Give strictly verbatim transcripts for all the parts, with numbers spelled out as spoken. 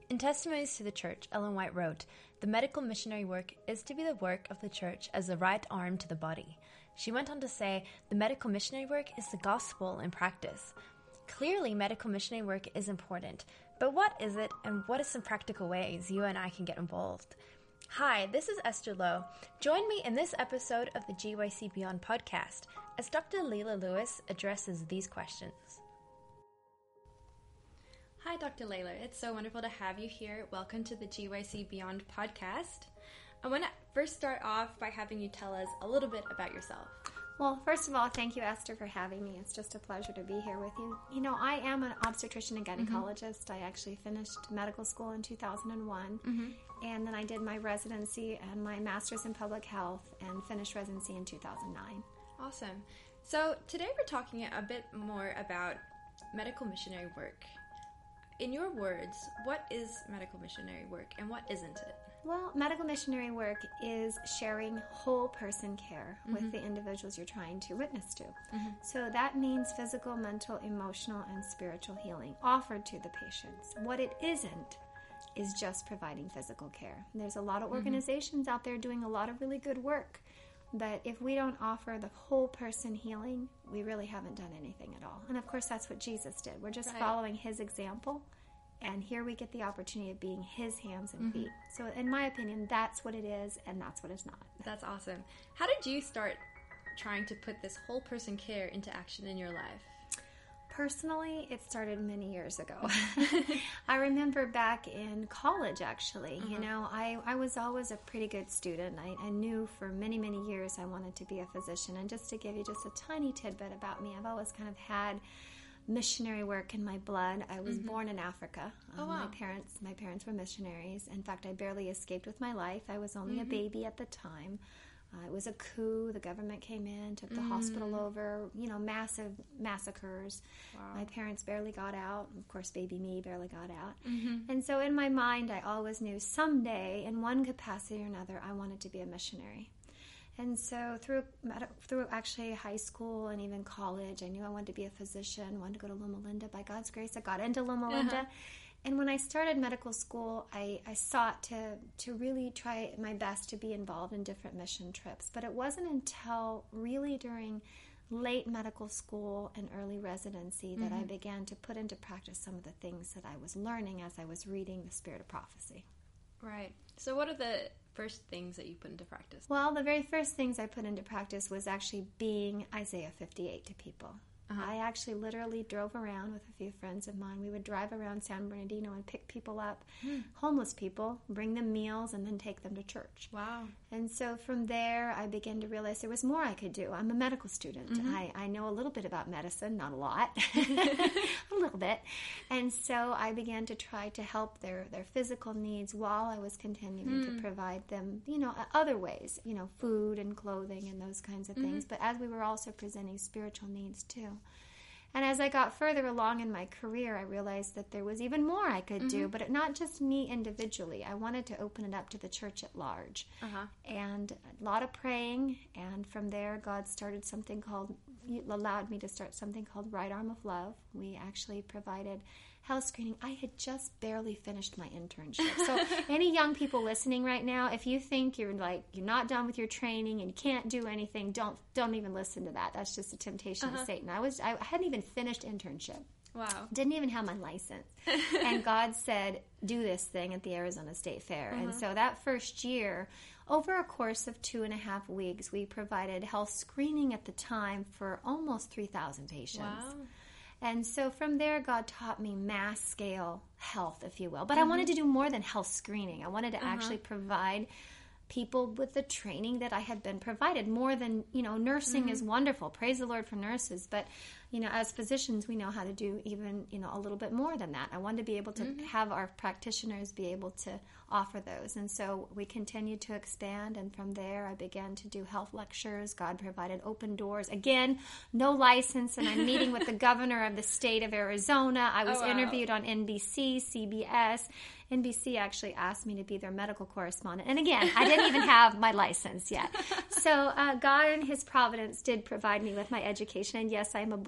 In Testimonies to the Church, Ellen White wrote, "The medical missionary work is to be the work of the church as the right arm to the body." She went on to say, the medical missionary work is the gospel in practice. Clearly, medical missionary work is important, but what is it, and what are some practical ways you and I can get involved? Hi, this is Esther Lowe. Join me in this episode of the G Y C Beyond podcast as Doctor Leila Lewis addresses these questions. Hi, Doctor Leila. It's so wonderful to have you here. Welcome to the G Y C Beyond podcast. I want to first start off by having you tell us a little bit about yourself. Well, first of all, thank you, Esther, for having me. It's just a pleasure to be here with you. You know, I am an obstetrician and gynecologist. Mm-hmm. I actually finished medical school in two thousand one, mm-hmm. and then I did my residency and my master's in public health and finished residency in two thousand nine. Awesome. So today we're talking a bit more about medical missionary work. In your words, what is medical missionary work and what isn't it? Well, medical missionary work is sharing whole person care mm-hmm. with the individuals you're trying to witness to. Mm-hmm. So that means physical, mental, emotional, and spiritual healing offered to the patients. What it isn't is just providing physical care. There's a lot of organizations mm-hmm. out there doing a lot of really good work, but if we don't offer the whole person healing, we really haven't done anything at all. And of course, that's what Jesus did. We're just right. following his example. And here we get the opportunity of being his hands and feet. Mm-hmm. So in my opinion, that's what it is, and that's what it's not. That's awesome. How did you start trying to put this whole person care into action in your life? Personally, it started many years ago. I remember back in college, actually. Uh-huh. You know, I, I was always a pretty good student. I, I knew for many, many years I wanted to be a physician. And just to give you just a tiny tidbit about me, I've always kind of had missionary work in my blood. I was mm-hmm. born in Africa. Oh, um, wow. My parents, my parents were missionaries. In fact, I barely escaped with my life. I was only mm-hmm. a baby at the time. Uh, it was a coup. The government came in, took the mm. hospital over. You know, massive massacres. Wow. My parents barely got out. Of course, baby me barely got out. Mm-hmm. And so, in my mind, I always knew someday, in one capacity or another, I wanted to be a missionary. And so through through actually high school and even college, I knew I wanted to be a physician, wanted to go to Loma Linda. By God's grace, I got into Loma Linda. Uh-huh. And when I started medical school, I, I sought to, to really try my best to be involved in different mission trips. But it wasn't until really during late medical school and early residency that mm-hmm. I began to put into practice some of the things that I was learning as I was reading The Spirit of Prophecy. Right. So what are the first things that you put into practice? Well, the very first things I put into practice was actually being Isaiah fifty-eight to people. Uh-huh. I actually literally drove around with a few friends of mine. We would drive around San Bernardino and pick people up, mm. homeless people, bring them meals, and then take them to church. Wow. And so from there, I began to realize there was more I could do. I'm a medical student. Mm-hmm. I, I know a little bit about medicine, not a lot, a little bit. And so I began to try to help their, their physical needs while I was continuing mm. to provide them, you know, other ways, you know, food and clothing and those kinds of mm-hmm. things. But as we were also presenting spiritual needs too. And as I got further along in my career, I realized that there was even more I could mm-hmm. do, but not just me individually. I wanted to open it up to the church at large. Uh-huh. And a lot of praying, and from there, God started something called, allowed me to start something called Right Arm of Love. We actually provided health screening. I had just barely finished my internship. So any young people listening right now, if you think you're like you're not done with your training and you can't do anything, don't don't even listen to that. That's just a temptation uh-huh. of Satan. I was I hadn't even finished internship. Wow. Didn't even have my license. And God said, do this thing at the Arizona State Fair. Uh-huh. And so that first year, over a course of two and a half weeks, we provided health screening at the time for almost three thousand patients. Wow. And so from there, God taught me mass scale health, if you will. But mm-hmm. I wanted to do more than health screening. I wanted to uh-huh. actually provide people with the training that I had been provided. More than, you know, nursing mm-hmm. is wonderful. Praise the Lord for nurses. But, you know, as physicians, we know how to do even, you know, a little bit more than that. I wanted to be able to mm-hmm. have our practitioners be able to offer those. And so we continued to expand. And from there, I began to do health lectures. God provided open doors. Again, no license. And I'm meeting with the governor of the state of Arizona. I was oh, wow. interviewed on N B C, C B S. N B C actually asked me to be their medical correspondent. And again, I didn't even have my license yet. So uh, God in his providence did provide me with my education. And yes, I am a board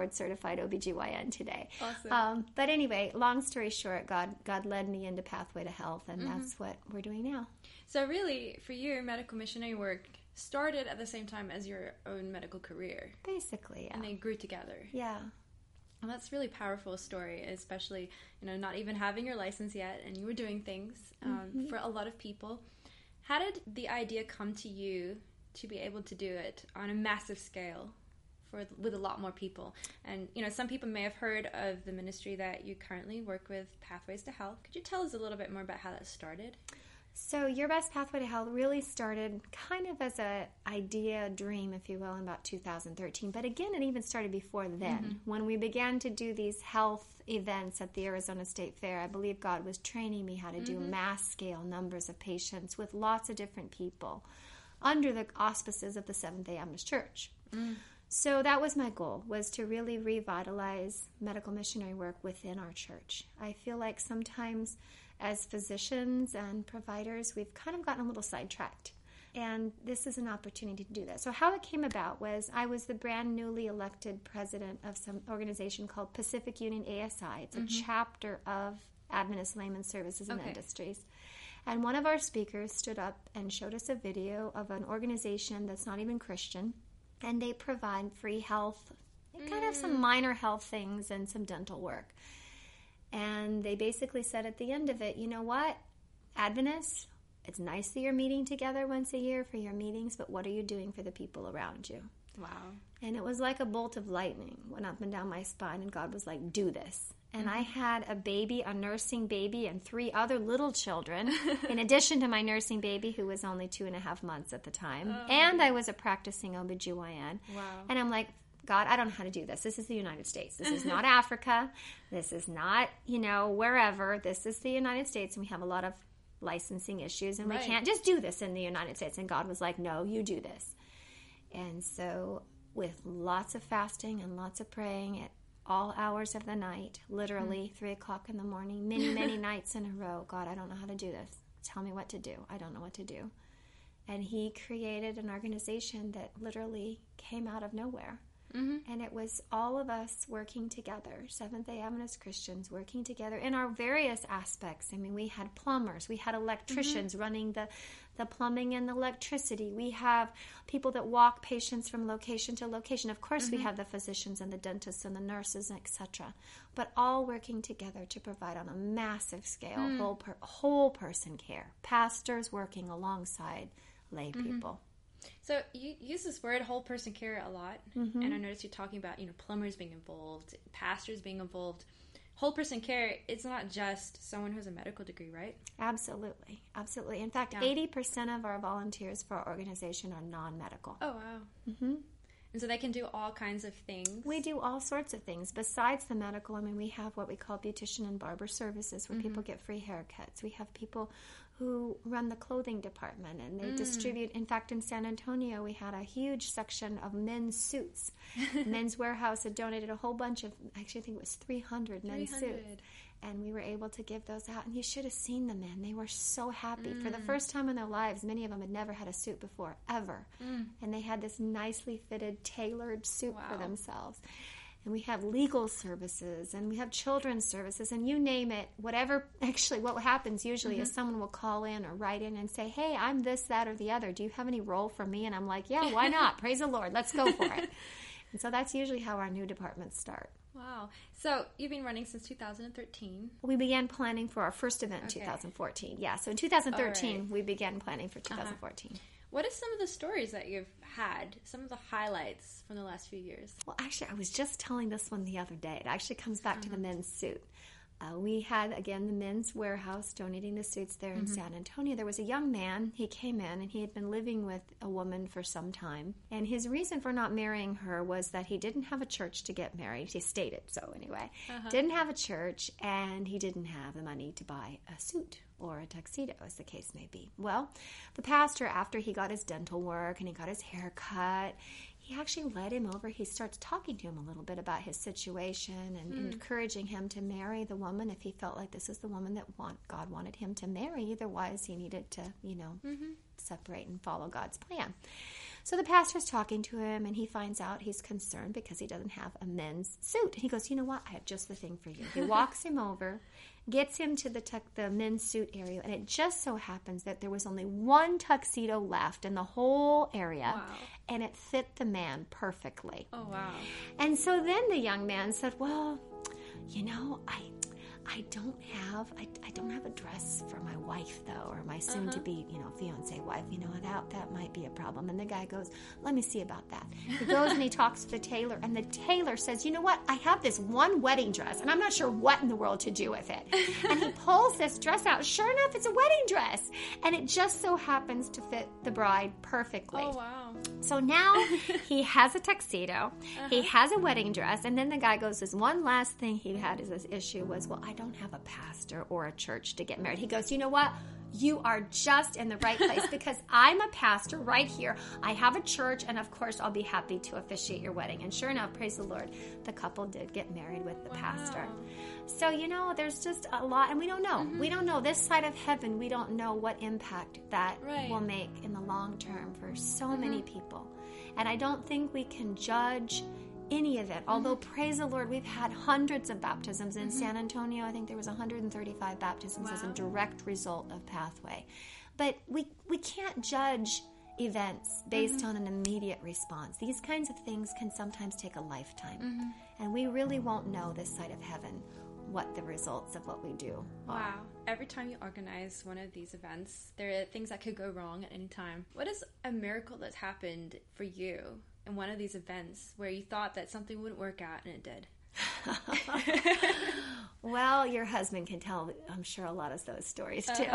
board certified O B G Y N today. Awesome. Um, but anyway, long story short, God God led me into Pathway to Health, and mm-hmm. that's what we're doing now. So really, for you, medical missionary work started at the same time as your own medical career. Basically, yeah. And they grew together. Yeah. Well, that's a really powerful story, especially, you know, not even having your license yet, and you were doing things um, mm-hmm. for a lot of people. How did the idea come to you to be able to do it on a massive scale for with a lot more people? And, you know, some people may have heard of the ministry that you currently work with, Pathways to Health. Could you tell us a little bit more about how that started? So Your Best Pathway to Health really started kind of as a idea, dream, if you will, in about two thousand thirteen. But again, it even started before then. Mm-hmm. When we began to do these health events at the Arizona State Fair, I believe God was training me how to do mm-hmm. mass scale numbers of patients with lots of different people under the auspices of the Seventh-day Adventist Church. Mm. So that was my goal, was to really revitalize medical missionary work within our church. I feel like sometimes as physicians and providers, we've kind of gotten a little sidetracked. And this is an opportunity to do that. So how it came about was I was the brand newly elected president of some organization called Pacific Union A S I. It's a mm-hmm. chapter of Adventist Layman Services and okay. Industries. And one of our speakers stood up and showed us a video of an organization that's not even Christian. And they provide free health, mm. kind of some minor health things and some dental work. And they basically said at the end of it, you know what, Adventists, it's nice that you're meeting together once a year for your meetings, but what are you doing for the people around you? Wow. And it was like a bolt of lightning went up and down my spine, and God was like, do this. And mm-hmm. I had a baby, a nursing baby, and three other little children, in addition to my nursing baby, who was only two and a half months at the time. Oh. And I was a practicing O B G Y N. Wow. And I'm like, God, I don't know how to do this. This is the United States. This is not Africa. This is not, you know, wherever. This is the United States, and we have a lot of licensing issues, and right. we can't just do this in the United States. And God was like, no, you do this. And so with lots of fasting and lots of praying at all hours of the night, literally mm. three o'clock in the morning, many, many nights in a row, God, I don't know how to do this. Tell me what to do. I don't know what to do. And he created an organization that literally came out of nowhere. Mm-hmm. And it was all of us working together, Seventh-day Adventist Christians working together in our various aspects. I mean, we had plumbers, we had electricians mm-hmm. running the, the plumbing and the electricity. We have people that walk patients from location to location. Of course, mm-hmm. we have the physicians and the dentists and the nurses, et cetera. But all working together to provide on a massive scale mm. whole per, whole person care. Pastors working alongside lay mm-hmm. people. So you use this word whole person care a lot, mm-hmm. and I noticed you're talking about, you know, plumbers being involved, pastors being involved. Whole person care, it's not just someone who has a medical degree, right? Absolutely. Absolutely. In fact, yeah. eighty percent of our volunteers for our organization are non-medical. Oh, wow. Mm-hmm. And so they can do all kinds of things. We do all sorts of things. Besides the medical, I mean, we have what we call beautician and barber services where mm-hmm. people get free haircuts. We have people who run the clothing department, and they mm. distribute. In fact, in San Antonio, we had a huge section of men's suits. Men's Warehouse had donated a whole bunch of, actually I think it was three hundred men's suits. And we were able to give those out. And you should have seen the men. They were so happy. Mm. For the first time in their lives, many of them had never had a suit before, ever. Mm. And they had this nicely fitted, tailored suit wow. for themselves. And we have legal services, and we have children's services, and you name it, whatever. Actually, what happens usually mm-hmm. is someone will call in or write in and say, hey, I'm this, that, or the other. Do you have any role for me? And I'm like, yeah, why not? Praise the Lord. Let's go for it. And so that's usually how our new departments start. Wow. So you've been running since two thousand thirteen. We began planning for our first event in okay. two thousand fourteen. Yeah, so in two thousand thirteen, right. we began planning for two thousand fourteen. Uh-huh. What are some of the stories that you've had, some of the highlights from the last few years? Well, actually, I was just telling this one the other day. It actually comes back uh-huh. to the men's suit. Uh, we had, again, the Men's Warehouse donating the suits there in mm-hmm. San Antonio. There was a young man. He came in, and he had been living with a woman for some time. And his reason for not marrying her was that he didn't have a church to get married. He stated so, anyway. Uh-huh. Didn't have a church, and he didn't have the money to buy a suit or a tuxedo, as the case may be. Well, the pastor, after he got his dental work and he got his hair cut, he actually led him over. He starts talking to him a little bit about his situation and mm. encouraging him to marry the woman if he felt like this is the woman that want, God wanted him to marry. Otherwise, he needed to, you know, mm-hmm. separate and follow God's plan. So the pastor's talking to him, and he finds out he's concerned because he doesn't have a men's suit. He goes, you know what? I have just the thing for you. He walks him over, gets him to the tux- the men's suit area, and it just so happens that there was only one tuxedo left in the whole area, Wow. and it fit the man perfectly. Oh, wow. And so then the young man said, well, you know, I I don't have I, I don't have a dress for my wife, though, or my soon-to-be, you know, fiancé wife. You know, that, that might be a problem. And the guy goes, let me see about that. He goes and he talks to the tailor, and the tailor says, you know what? I have this one wedding dress, and I'm not sure what in the world to do with it. And he pulls this dress out. Sure enough, it's a wedding dress. And it just so happens to fit the bride perfectly. Oh, wow. So now he has a tuxedo, uh-huh. he has a wedding dress, and then the guy goes, this one last thing he had as this issue was, well, I don't have a pastor or a church to get married. He goes, you know what? You are just in the right place because I'm a pastor right here. I have a church, and of course, I'll be happy to officiate your wedding. And sure enough, praise the Lord, the couple did get married with the wow. pastor. So, you know, there's just a lot, and we don't know. Mm-hmm. We don't know. This side of heaven, we don't know what impact that right. will make in the long term for so mm-hmm. many people. And I don't think we can judge any of it. Mm-hmm. Although, praise the Lord, we've had hundreds of baptisms in mm-hmm. San Antonio. I think there was one hundred thirty-five baptisms wow. as a direct result of Pathway. But we we can't judge events based mm-hmm. on an immediate response. These kinds of things can sometimes take a lifetime. Mm-hmm. And we really won't know this side of heaven what the results of what we do are. Wow. Every time you organize one of these events, there are things that could go wrong at any time. What is a miracle that's happened for you in one of these events where you thought that something wouldn't work out and it did? Well, your husband can tell, I'm sure, a lot of those stories too.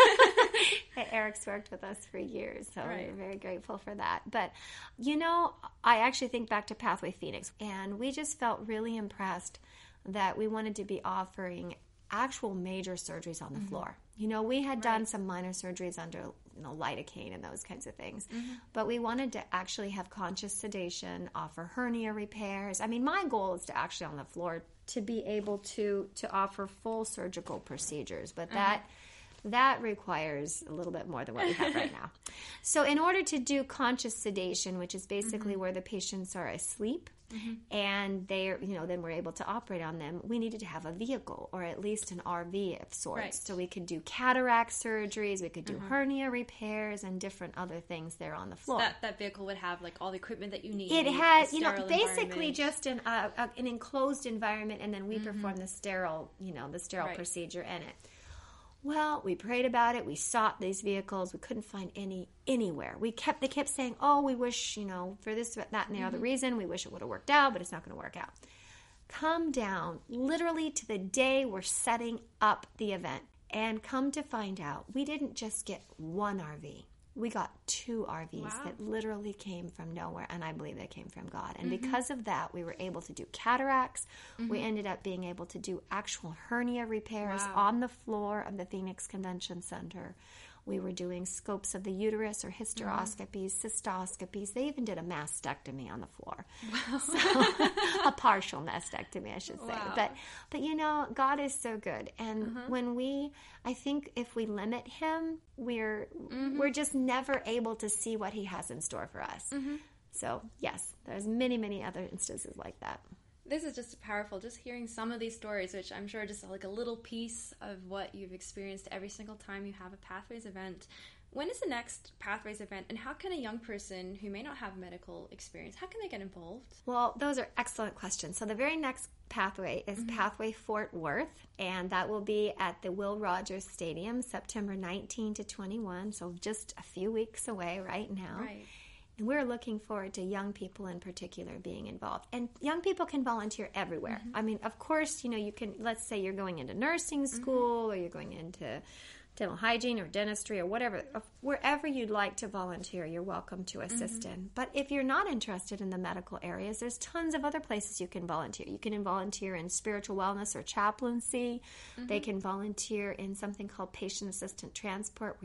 Uh, Eric's worked with us for years, so right. we're very grateful for that. But, you know, I actually think back to Pathway Phoenix, and we just felt really impressed that we wanted to be offering actual major surgeries on the mm-hmm. floor. You know, we had right. done some minor surgeries under, you know, lidocaine and those kinds of things. Mm-hmm. But we wanted to actually have conscious sedation, offer hernia repairs. I mean, my goal is to actually on the floor to be able to to offer full surgical procedures. But that uh-huh. that requires a little bit more than what we have right now. So in order to do conscious sedation, which is basically mm-hmm. where the patients are asleep, mm-hmm. and they're, you know, then we're able to operate on them, we needed to have a vehicle or at least an R V of sorts. Right. So we could do cataract surgeries, we could do mm-hmm. hernia repairs, and different other things there on the floor. So that, that vehicle would have like all the equipment that you need. It had, you know, basically just an uh, uh, an enclosed environment, and then we mm-hmm. perform the sterile, you know, the sterile right. procedure in it. Well, we prayed about it. We sought these vehicles. We couldn't find any anywhere. We kept they kept saying, "Oh, we wish, you know, for this, that, and the mm-hmm. other reason, we wish it would have worked out, but it's not going to work out." Come down literally to the day we're setting up the event, and come to find out, we didn't just get one R V. We got two R Vs wow. that literally came from nowhere, and I believe they came from God. And mm-hmm. because of that, we were able to do cataracts. Mm-hmm. We ended up being able to do actual hernia repairs wow. on the floor of the Phoenix Convention Center. We were doing scopes of the uterus or hysteroscopies, mm-hmm. cystoscopies. They even did a mastectomy on the floor. Wow. So, a partial mastectomy, I should say. Wow. But, but you know, God is so good. And mm-hmm. when we, I think if we limit him, we're mm-hmm. we're just never able to see what he has in store for us. Mm-hmm. So, yes, there's many, many other instances like that. This is just powerful, just hearing some of these stories, which I'm sure just like a little piece of what you've experienced every single time you have a Pathways event. When is the next Pathways event, and how can a young person who may not have medical experience, how can they get involved? Well, those are excellent questions. So the very next Pathway is mm-hmm. Pathway Fort Worth, and that will be at the Will Rogers Stadium, September nineteenth to twenty-first, so just a few weeks away right now. Right. And we're looking forward to young people in particular being involved. And young people can volunteer everywhere. Mm-hmm. I mean, of course, you know, you can, let's say you're going into nursing school mm-hmm. or you're going into dental hygiene or dentistry or whatever. Wherever you'd like to volunteer, you're welcome to assist mm-hmm. in. But if you're not interested in the medical areas, there's tons of other places you can volunteer. You can volunteer in spiritual wellness or chaplaincy. Mm-hmm. They can volunteer in something called patient assistant transport, where you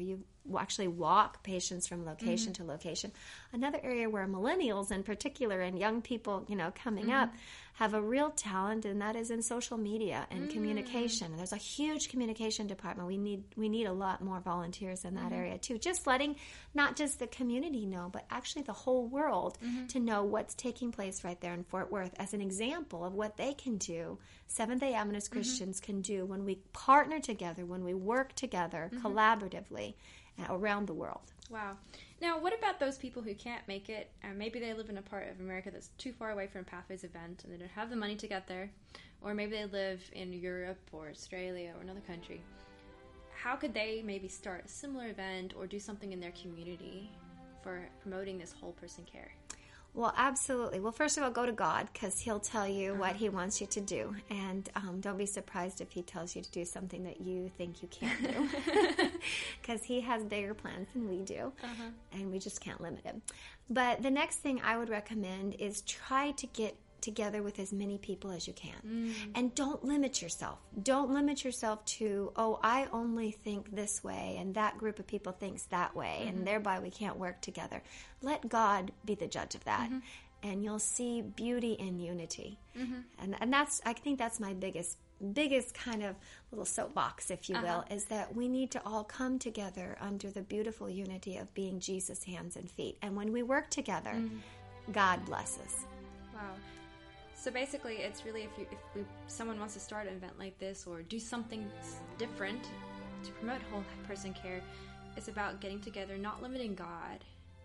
actually walk patients from location mm-hmm. to location. Another area where millennials in particular and young people, you know, coming mm-hmm. up have a real talent, and that is in social media and mm. communication. And there's a huge communication department. We need we need a lot more volunteers in that mm-hmm. area too. Just letting not just the community know, but actually the whole world mm-hmm. to know what's taking place right there in Fort Worth as an example of what they can do, Seventh-day Adventist mm-hmm. Christians can do when we partner together, when we work together mm-hmm. collaboratively around the world. Wow. Now, what about those people who can't make it? Uh, maybe they live in a part of America that's too far away from a Pathways event and they don't have the money to get there. Or maybe they live in Europe or Australia or another country. How could they maybe start a similar event or do something in their community for promoting this whole person care? Well, absolutely. Well, first of all, go to God, because He'll tell you uh-huh. what He wants you to do. And um, don't be surprised if He tells you to do something that you think you can't do, because He has bigger plans than we do, uh-huh. and we just can't limit Him. But the next thing I would recommend is try to get together with as many people as you can. Mm. And don't limit yourself. Don't limit yourself to, oh, I only think this way and that group of people thinks that way mm-hmm. and thereby we can't work together. Let God be the judge of that. Mm-hmm. And you'll see beauty in unity. Mm-hmm. And and that's I think that's my biggest biggest kind of little soapbox, if you will, uh-huh. is that we need to all come together under the beautiful unity of being Jesus' hands and feet. And when we work together, mm-hmm. God blesses. Wow. So basically, it's really if you if we, someone wants to start an event like this or do something different to promote whole person care, it's about getting together, not limiting God,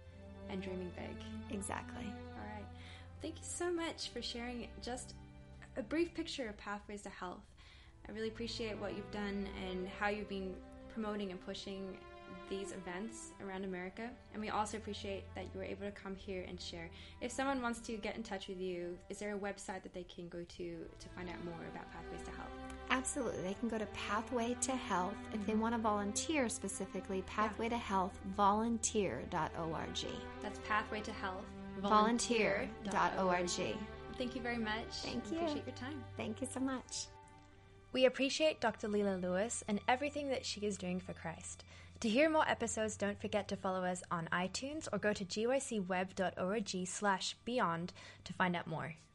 and dreaming big. Exactly. All right. Thank you so much for sharing just a brief picture of Pathways to Health. I really appreciate what you've done and how you've been promoting and pushing these events around America, and we also appreciate that you were able to come here and share. If someone wants to get in touch with you, is there a website that they can go to to find out more about Pathways to Health? Absolutely. They can go to Pathway to Health. If mm-hmm. they want to volunteer specifically, Pathway yeah. to Health volunteer dot org. That's Pathway to Health volunteer dot org. Thank you very much. Thank you. Appreciate your time. Thank you so much. We appreciate Doctor Leela Lewis and everything that she is doing for Christ. To hear more episodes, don't forget to follow us on iTunes or go to g y c web dot org slash beyond to find out more.